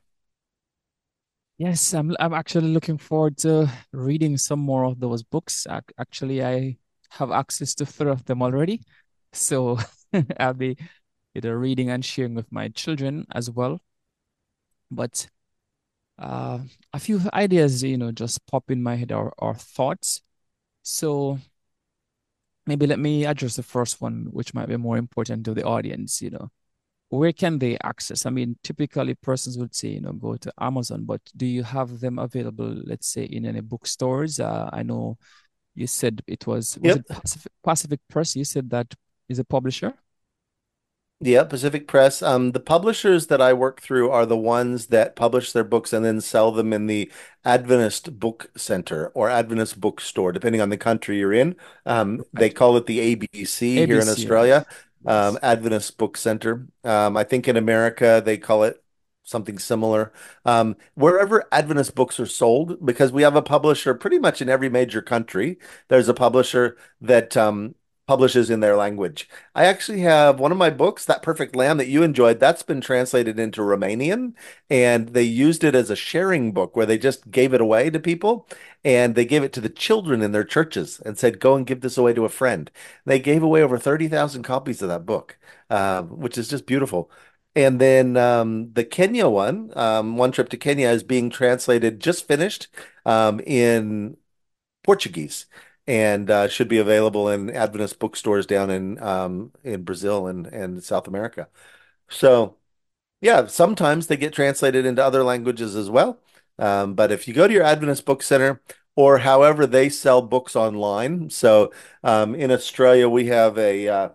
Yes, I'm I'm actually looking forward to reading some more of those books. Ac- Actually, I have access to three of them already. So I'll be either reading and sharing with my children as well. But uh, a few ideas, you know, just pop in my head or, or thoughts. So maybe let me address the first one, which might be more important to the audience, you know. Where can they access? I mean, typically persons would say, you know, go to Amazon, but do you have them available, let's say, in any bookstores? Uh, I know you said it was, was it Yep. Pacific, Pacific Press? You said that is a publisher? Yeah, Pacific Press. Um, the publishers that I work through are the ones that publish their books and then sell them in the Adventist Book Center or Adventist Bookstore, depending on the country you're in. Um, they Right. call it the A B C here in A B C, right? Australia, um, Yes. Adventist Book Center. Um, I think in America they call it something similar. Um, wherever Adventist books are sold, because we have a publisher pretty much in every major country, there's a publisher that um, publishes in their language. I actually have one of my books, That Perfect Lamb that you enjoyed, that's been translated into Romanian, and they used it as a sharing book where they just gave it away to people, and they gave it to the children in their churches and said, "Go and give this away to a friend." They gave away over thirty thousand copies of that book, um, which is just beautiful. And then um, the Kenya one, um, One Trip to Kenya, is being translated, just finished um, in Portuguese, and uh, should be available in Adventist bookstores down in um, in Brazil and and South America. So yeah, sometimes they get translated into other languages as well. Um, but if you go to your Adventist Book Center or however they sell books online, so um, in Australia we have a uh,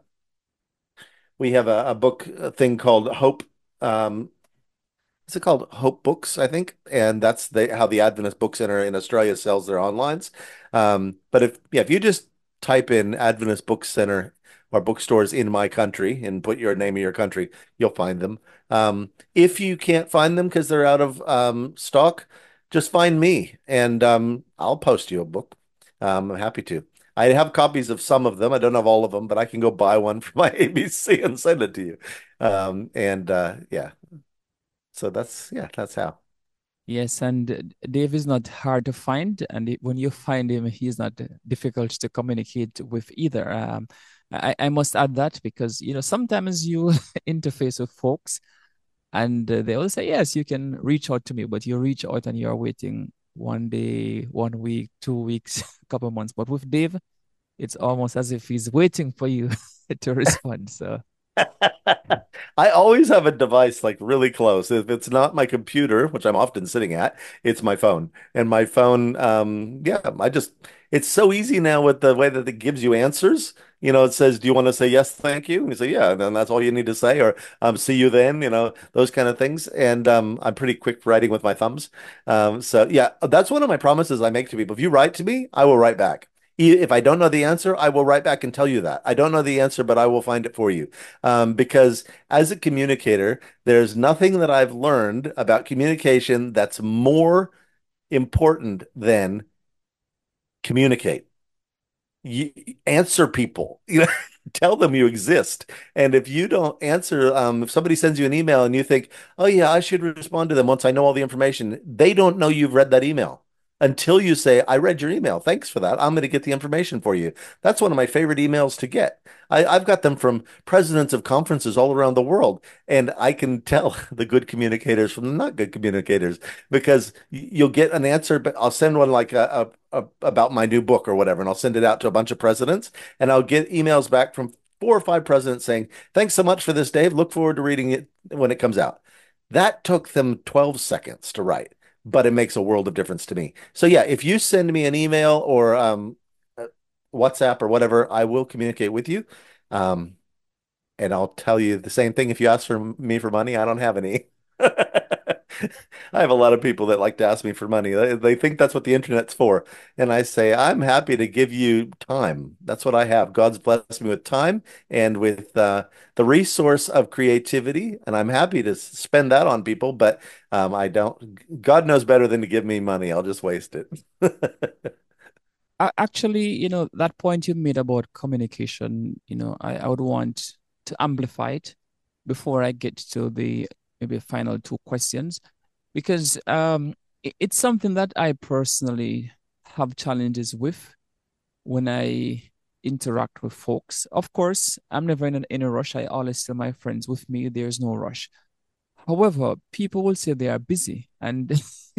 we have a, a book uh, thing called Hope. Um, Is it called Hope Books, I think? And that's the how the Adventist Book Center in Australia sells their onlines. Um, but if yeah, if you just type in Adventist Book Center or bookstores in my country and put your name of your country, you'll find them. Um, if you can't find them because they're out of um, stock, just find me and um, I'll post you a book. Um, I'm happy to. I have copies of some of them. I don't have all of them, but I can go buy one from my A B C and send it to you. Um, and uh, yeah, so that's yeah, that's how. Yes, and uh, Dave is not hard to find, and it- when you find him, he's not uh, difficult to communicate with either. Um, I, I must add that because you know sometimes you interface with folks, and uh, they will say, "Yes, you can reach out to me," but you reach out and you're waiting one day, one week, two weeks, a couple months. But with Dave, it's almost as if he's waiting for you to respond. So I always have a device like really close. If it's not my computer, which I'm often sitting at, it's my phone. And my phone, um, yeah, I just, it's so easy now with the way that it gives you answers. You know, it says, "Do you want to say yes, thank you?" And you say, "Yeah," and then that's all you need to say, or um, "See you then," you know, those kind of things. And um, I'm pretty quick writing with my thumbs. Um, so yeah, that's one of my promises I make to people. If you write to me, I will write back. E- If I don't know the answer, I will write back and tell you that. I don't know the answer, but I will find it for you. Um, because as a communicator, there's nothing that I've learned about communication that's more important than communicate. You answer people, you know, tell them you exist. And if you don't answer, um, if somebody sends you an email and you think, "Oh yeah, I should respond to them once I know all the information," they don't know you've read that email. until you say, I read your email. Thanks for that. I'm going to get the information for you. That's one of my favorite emails to get. I, I've got them from presidents of conferences all around the world, and I can tell the good communicators from the not good communicators because y- you'll get an answer, but I'll send one like a, a, a, about my new book or whatever, and I'll send it out to a bunch of presidents, and I'll get emails back from four or five presidents saying, thanks so much for this, Dave. Look forward to reading it when it comes out. That took them twelve seconds to write, but it makes a world of difference to me. So yeah, if you send me an email or um, uh, WhatsApp or whatever, I will communicate with you. Um, and I'll tell you the same thing. If you ask for me for money, I don't have any. I have a lot of people that like to ask me for money. They, they think that's what the internet's for. And I say, I'm happy to give you time. That's what I have. God's blessed me with time and with uh, the resource of creativity. And I'm happy to spend that on people, but um, I don't, God knows better than to give me money. I'll just waste it. A- Actually, you know, that point you made about communication, you know, I, I would want to amplify it before I get to the maybe final two questions, because um, i- it's something that I personally have challenges with when I interact with folks. Of course, I'm never in, an, in a rush. I always tell my friends, with me, there's no rush. However, people will say they are busy, and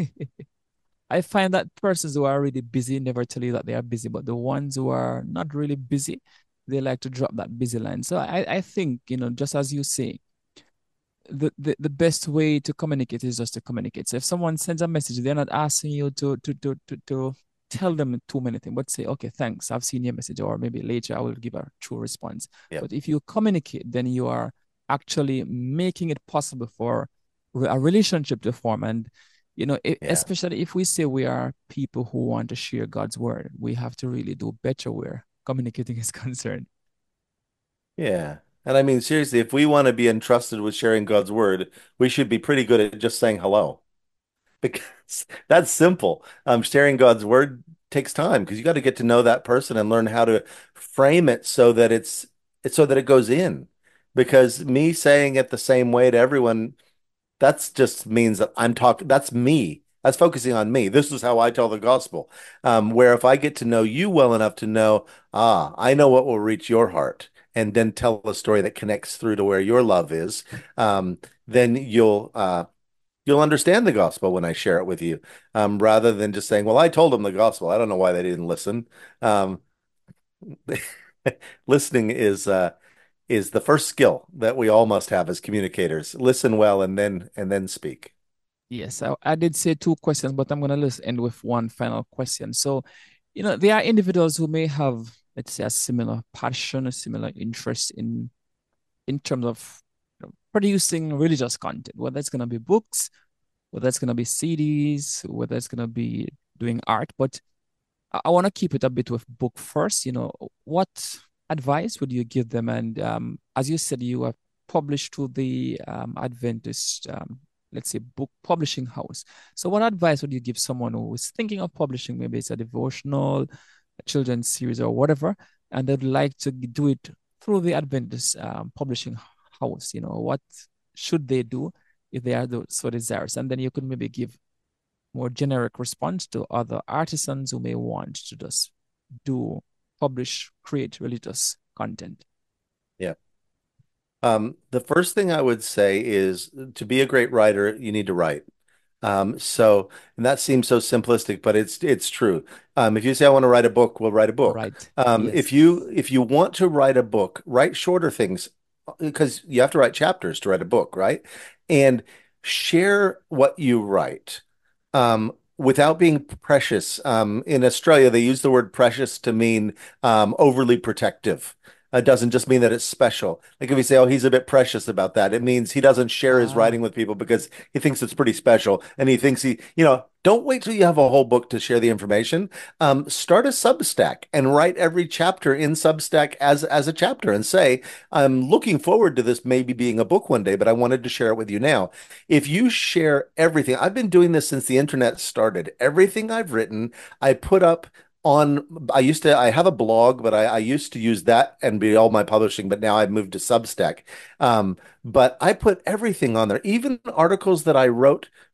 I find that persons who are really busy never tell you that they are busy, but the ones who are not really busy, they like to drop that busy line. So I, I think, you know, just as you say, the, the, the best way to communicate is just to communicate. So if someone sends a message, they're not asking you to to to to, to tell them too many things, but say, okay, thanks, I've seen your message, or maybe later I will give a true response. Yeah. But if you communicate, then you are actually making it possible for a relationship to form. And you know, e- Yeah. especially if we say we are people who want to share God's word, we have to really do better where communicating is concerned. Yeah. And I mean, seriously, if we want to be entrusted with sharing God's word, we should be pretty good at just saying hello because that's simple. Um, sharing God's word takes time because you got to get to know that person and learn how to frame it so that it's it's so that it goes in. Because me saying it the same way to everyone, that's just means that I'm talking, that's me. That's focusing on me. This is how I tell the gospel. Um, where if I get to know you well enough to know, ah, I know what will reach your heart, and then tell a story that connects through to where your love is, um, then you'll uh, you'll understand the gospel when I share it with you, um, rather than just saying, "Well, I told them the gospel. I don't know why they didn't listen." Um, listening is uh, is the first skill that we all must have as communicators. Listen well and then and then speak. Yes, I, I did say two questions, but I'm going to end with one final question. So, you know, there are individuals who may have, let's say, a similar passion, a similar interest in in terms of you know, producing religious content, whether it's going to be books, whether it's going to be C Ds, whether it's going to be doing art. But I, I want to keep it a bit with book first. You know, what advice would you give them? And um, as you said, you have published to the um, Adventist, um, let's say, book publishing house. So, what advice would you give someone who is thinking of publishing? Maybe it's a devotional, a children's series, or whatever, and they'd like to do it through the Adventist um, publishing house. You know, what should they do if they are so desirous? And then you could maybe give more generic response to other artisans who may want to just do, publish, create religious content. Yeah. Um, the first thing I would say is to be a great writer, you need to write. Um, so, and that seems so simplistic, but it's it's true. Um, if you say I want to write a book, we'll write a book. Right. Um, Yes. if you if you want to write a book, write shorter things because you have to write chapters to write a book, right? And share what you write um, without being precious. Um, in Australia, they use the word precious to mean um, overly protective. It doesn't just mean that it's special. Like if you say, oh, he's a bit precious about that, it means he doesn't share his Ah, writing with people because he thinks it's pretty special. And he thinks he, you know, don't wait till you have a whole book to share the information. Um, start a Substack and write every chapter in Substack as, as a chapter and say, I'm looking forward to this maybe being a book one day, but I wanted to share it with you now. If you share everything, I've been doing this since the internet started. Everything I've written, I put up on I used to I have a blog, but I, I used to use that and be all my publishing, but now I've moved to Substack. Um, but I put everything on there, even articles that I wrote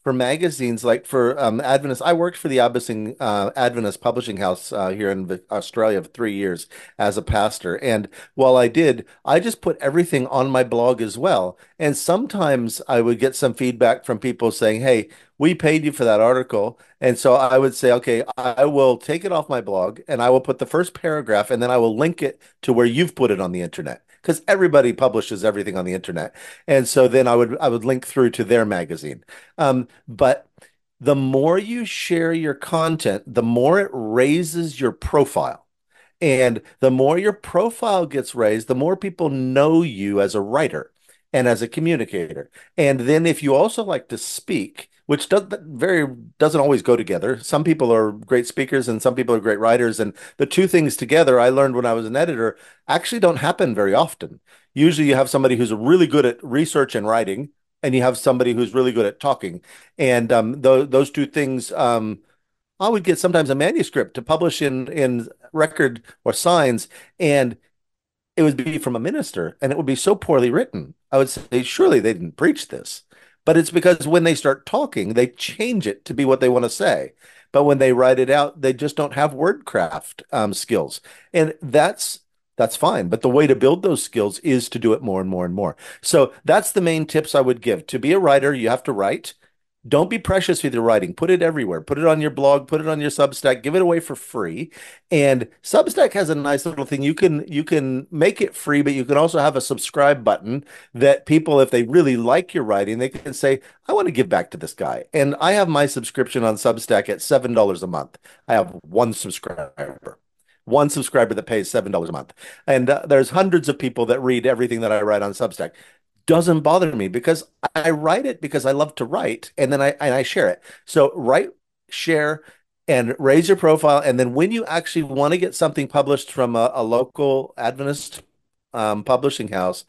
for magazines, like for um, Adventist, I worked for the Abyssing uh, Adventist Publishing House uh, here in Vi- Australia for three years as a pastor. And while I did, I just put everything on my blog as well. And sometimes I would get some feedback from people saying, "Hey, we paid you for that article." And so I would say, "Okay, I will take it off my blog and I will put the first paragraph and then I will link it to where you've put it on the internet." Because everybody publishes everything on the internet. And so then I would I would link through to their magazine. Um, but the more you share your content, the more it raises your profile. And the more your profile gets raised, the more people know you as a writer and as a communicator. And then if you also like to speak, which does that very doesn't always go together. Some people are great speakers and some people are great writers. And the two things together, I learned when I was an editor, actually don't happen very often. Usually you have somebody who's really good at research and writing, and you have somebody who's really good at talking. And um, th those two things, um, I would get sometimes a manuscript to publish in in record or signs, and it would be from a minister, and it would be so poorly written. I would say, surely they didn't preach this. But it's because when they start talking, they change it to be what they want to say. But when they write it out, they just don't have wordcraft um, skills. And that's that's fine. But the way to build those skills is to do it more and more and more. So that's the main tips I would give. To be a writer, you have to write. Don't be precious with your writing. Put it everywhere. Put it on your blog, put it on your Substack, give it away for free. And Substack has a nice little thing. You can you can make it free, but you can also have a subscribe button that people, if they really like your writing, they can say, I want to give back to this guy. And I have my subscription on Substack at seven dollars a month. I have one subscriber. One subscriber that pays seven dollars a month. And uh, there's hundreds of people that read everything that I write on Substack. Doesn't bother me because I write it because I love to write, and then I and I share it. So write, share, and raise your profile. And then when you actually want to get something published from a, a local Adventist um, publishing house,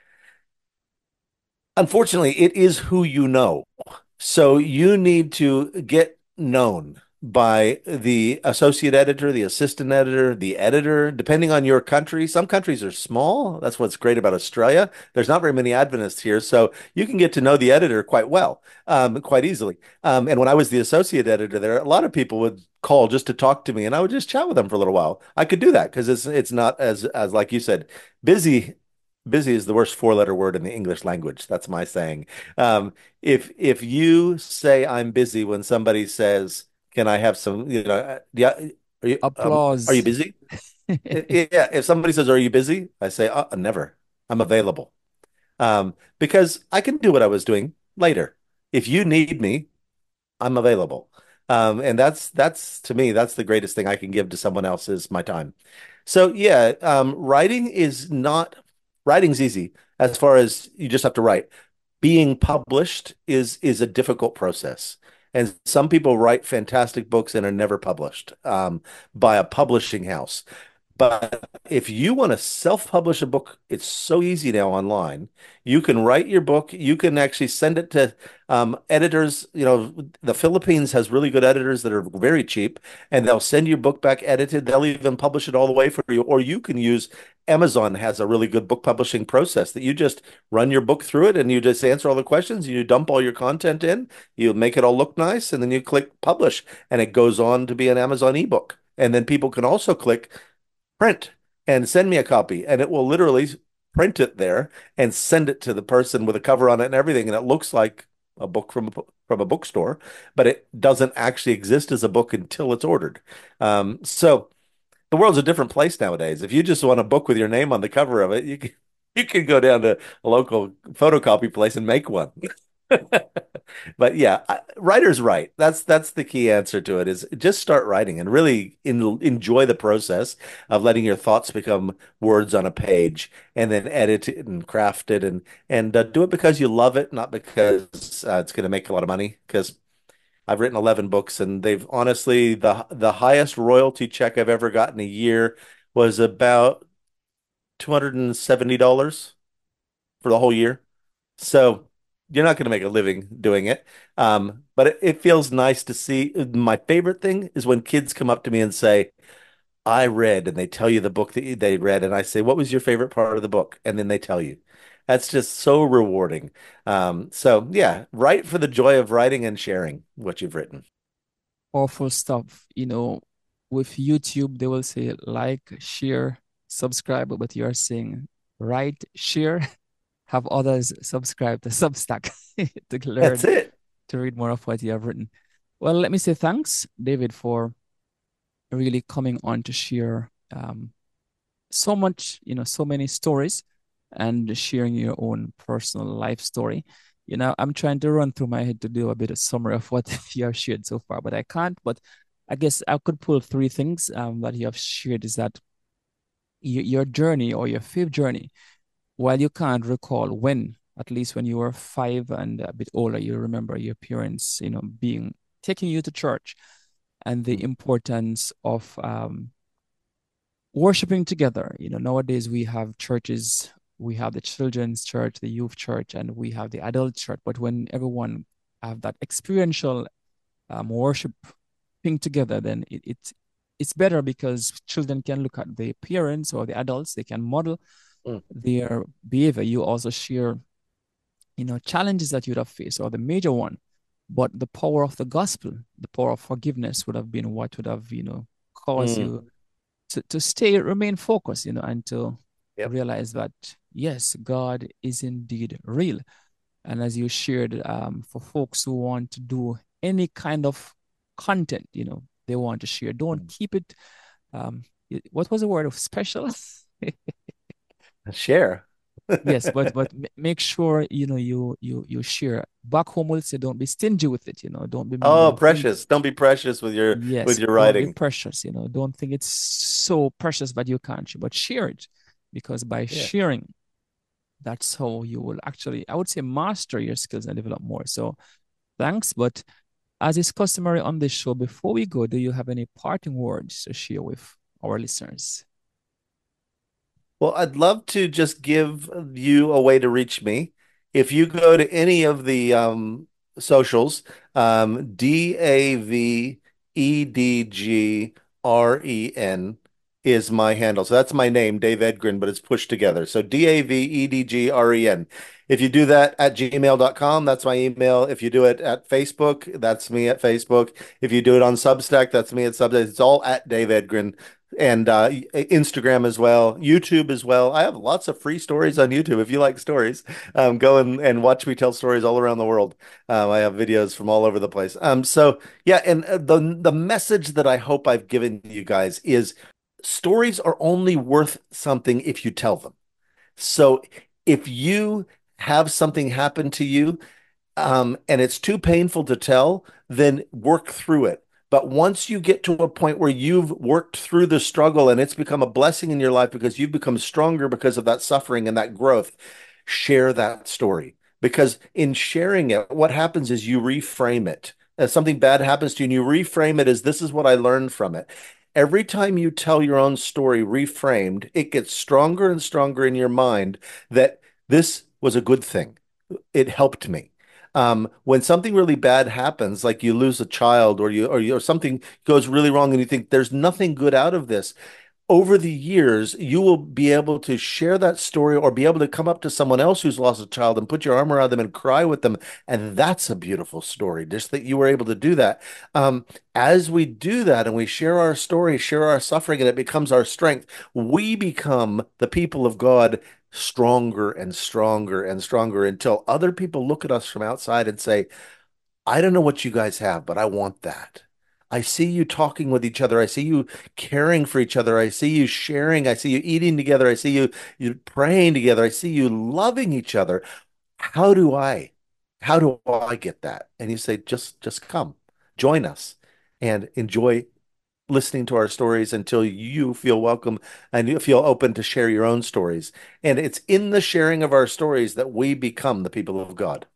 unfortunately, it is who you know. So you need to get known by the associate editor, the assistant editor, the editor, depending on your country. Some countries are small. That's what's great about Australia. There's not very many Adventists here, so you can get to know the editor quite well, um, quite easily. Um, and when I was the associate editor there, a lot of people would call just to talk to me, and I would just chat with them for a little while. I could do that because it's it's not as as like you said, busy. Busy is the worst four-letter word in the English language. That's my saying. Um, if if you say I'm busy when somebody says, "Can I have some?" You know, uh, yeah, are you um, are you Applause. busy? I- Yeah. If somebody says, "Are you busy?" I say, uh, "Never. I'm available." Um, because I can do what I was doing later. If you need me, I'm available. Um, and that's that's to me, that's the greatest thing I can give to someone else is my time. So yeah, um, writing is not writing's easy as far as you just have to write. Being published is is a difficult process. And some people write fantastic books and are never published um, by a publishing house. But if you want to self-publish a book, it's so easy now online. You can write your book. You can actually send it to um, editors. You know, the Philippines has really good editors that are very cheap, and they'll send your book back edited. They'll even publish it all the way for you. Or you can use Amazon has a really good book publishing process that you just run your book through it and you just answer all the questions. You dump all your content in, you make it all look nice, and then you click publish, and it goes on to be an Amazon ebook. And then people can also click print and send me a copy, and it will literally print it there and send it to the person with a cover on it and everything, and it looks like a book from a, from a bookstore, but it doesn't actually exist as a book until it's ordered. Um, so the world's a different place nowadays. If you just want a book with your name on the cover of it, you can you can go down to a local photocopy place and make one. But yeah, I, writer's right. That's that's the key answer to it is just start writing and really in, enjoy the process of letting your thoughts become words on a page and then edit it and craft it and and uh, do it because you love it, not because uh, it's going to make a lot of money. Because I've written eleven books and they've honestly the the highest royalty check I've ever gotten a year was about two hundred seventy dollars for the whole year. So you're not going to make a living doing it. Um, but it, it feels nice to see. My favorite thing is when kids come up to me and say, I read, and they tell you the book that they read. And I say, what was your favorite part of the book? And then they tell you. That's just so rewarding. Um, so yeah, write for the joy of writing and sharing what you've written. Powerful stuff. You know, with YouTube, they will say like, share, subscribe, but you are saying write, share, have others subscribe to Substack to That's learn it. to read more of what you have written. Well, let me say thanks, David, for really coming on to share um, so much, you know, so many stories and sharing your own personal life story. You know, I'm trying to run through my head to do a bit of summary of what you have shared so far, but I can't. But I guess I could pull three things um, that you have shared is that your, your journey or your faith journey, while you can't recall when, at least when you were five and a bit older, you remember your parents, you know, being taking you to church and the importance of um, worshiping together. You know, nowadays we have churches, we have the children's church, the youth church, and we have the adult church. But when everyone have that experiential um, worshiping together, then it, it it's better because children can look at the parents or the adults, they can model Mm. their behavior. You also share, you know, challenges that you'd have faced, or the major one. But the power of the gospel, the power of forgiveness would have been what would have, you know, caused Mm. you to, to stay, remain focused, you know, and to Yep. realize that, yes, God is indeed real. And as you shared, um, for folks who want to do any kind of content, you know, they want to share, don't keep it. Um, what was the word of special? Share. Yes, but but make sure you know you you you share. Back home, we'll say don't be stingy with it. You know, don't be Oh, don't think. precious. Don't be precious with your with Yes, your don't be writing. precious. You know, don't think it's so precious that you can't share, but share it, because by Yeah. sharing, that's how you will actually, I would say, master your skills and develop more. So thanks. But as is customary on this show, before we go, do you have any parting words to share with our listeners? Well, I'd love to just give you a way to reach me. If you go to any of the um, socials, um, D A V E D G R E N is my handle. So that's my name, Dave Edgren, but it's pushed together. So D A V E D G R E N. If you do that at gmail dot com, that's my email. If you do it at Facebook, that's me at Facebook. If you do it on Substack, that's me at Substack. It's all at Dave Edgren, and uh, Instagram as well, YouTube as well. I have lots of free stories on YouTube. If you like stories, um, go and, and watch me tell stories all around the world. Um, I have videos from all over the place. Um, so yeah, and uh, the the message that I hope I've given you guys is stories are only worth something if you tell them. So if you have something happen to you, um, and it's too painful to tell, then work through it. But once you get to a point where you've worked through the struggle and it's become a blessing in your life because you've become stronger because of that suffering and that growth, share that story. Because in sharing it, what happens is you reframe it. As something bad happens to you, and you reframe it as this is what I learned from it. Every time you tell your own story reframed, it gets stronger and stronger in your mind that this was a good thing. It helped me. Um, when something really bad happens, like you lose a child or you or you or something goes really wrong and you think there's nothing good out of this, over the years, you will be able to share that story or be able to come up to someone else who's lost a child and put your arm around them and cry with them. And that's a beautiful story, just that you were able to do that. Um, as we do that and we share our story, share our suffering, and it becomes our strength, we become the people of God stronger and stronger and stronger until other people look at us from outside and say, I don't know what you guys have, but I want that. I see you talking with each other. I see you caring for each other. I see you sharing. I see you eating together. I see you, you praying together. I see you loving each other. How do I? How do I get that? And you say, just just come, join us, and enjoy listening to our stories until you feel welcome and you feel open to share your own stories. And it's in the sharing of our stories that we become the people of God.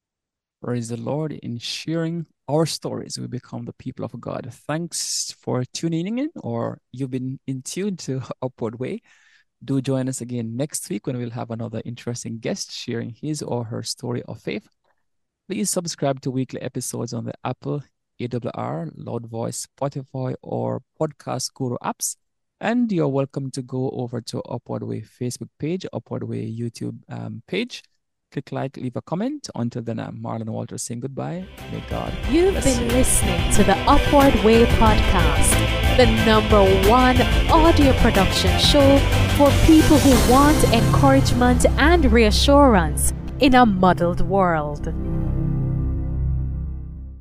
Praise the Lord. In sharing our stories, we become the people of God. Thanks for tuning in, or you've been in tune to Upward Way. Do join us again next week when we'll have another interesting guest sharing his or her story of faith. Please subscribe to weekly episodes on the Apple, A W R, Loud Voice, Spotify, or Podcast Guru apps. And you're welcome to go over to Upward Way Facebook page, Upward Way YouTube um, page. Click like, leave a comment. Until then, I'm Marlon Walters saying goodbye. May God You've bless been you. listening to the Upward Way podcast, the number one audio production show for people who want encouragement and reassurance in a muddled world.